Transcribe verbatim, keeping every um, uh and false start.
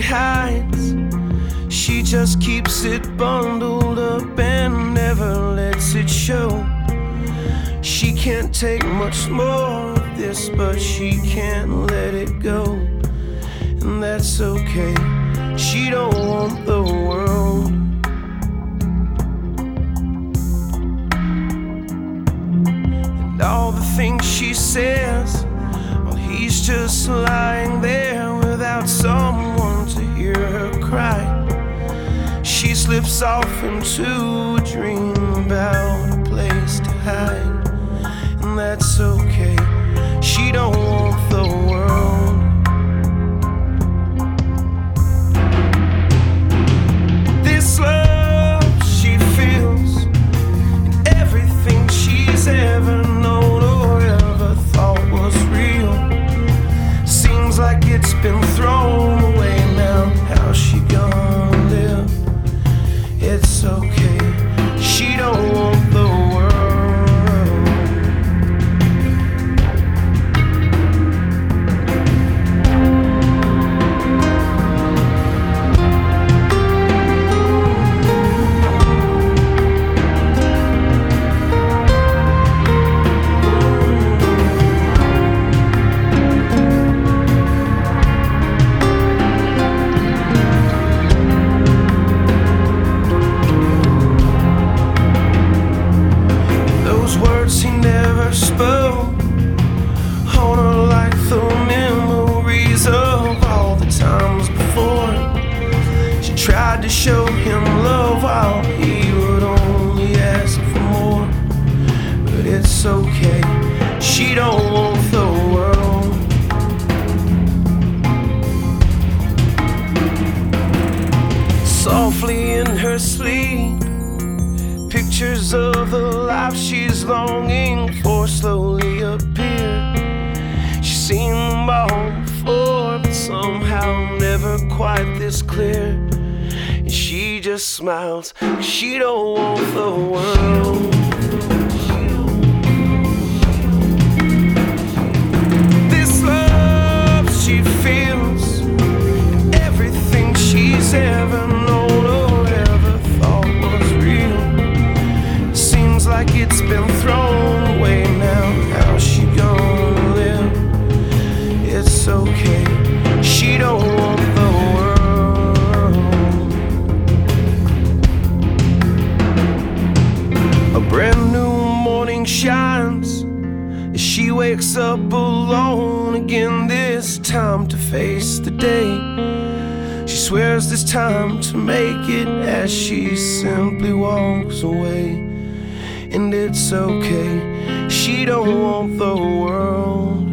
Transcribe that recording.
hides. She just keeps it bundled up and never lets it show. She can't take much more of this, but she can't let it go. And that's okay, she don't want the world. And all the things she says, well, he's just lying there without someone to hear her cry. She slips off into a dream about a place to hide. And that's okay, she don't want the world. This love she feels, and everything she's ever known or ever thought was real, seems like it's been thrown away now. How's she gonna live? It's okay, she don't want the world. He never spoke on her like the memories of all the times before. She tried to show him love while he would only ask for more. But it's okay, she don't want the world. Softly in her sleep, pictures of the life she's longing for slowly appear. She's seen them all before, but somehow never quite this clear. And she just smiles, 'cause she don't want the world. This love she feels, everything she's ever known or ever thought was real, like it's been thrown away now. How's she gonna live? It's okay, she don't want the world. A brand new morning shines as she wakes up alone again, this time to face the day. She swears this time to make it as she simply walks away. And it's okay, she don't want the world.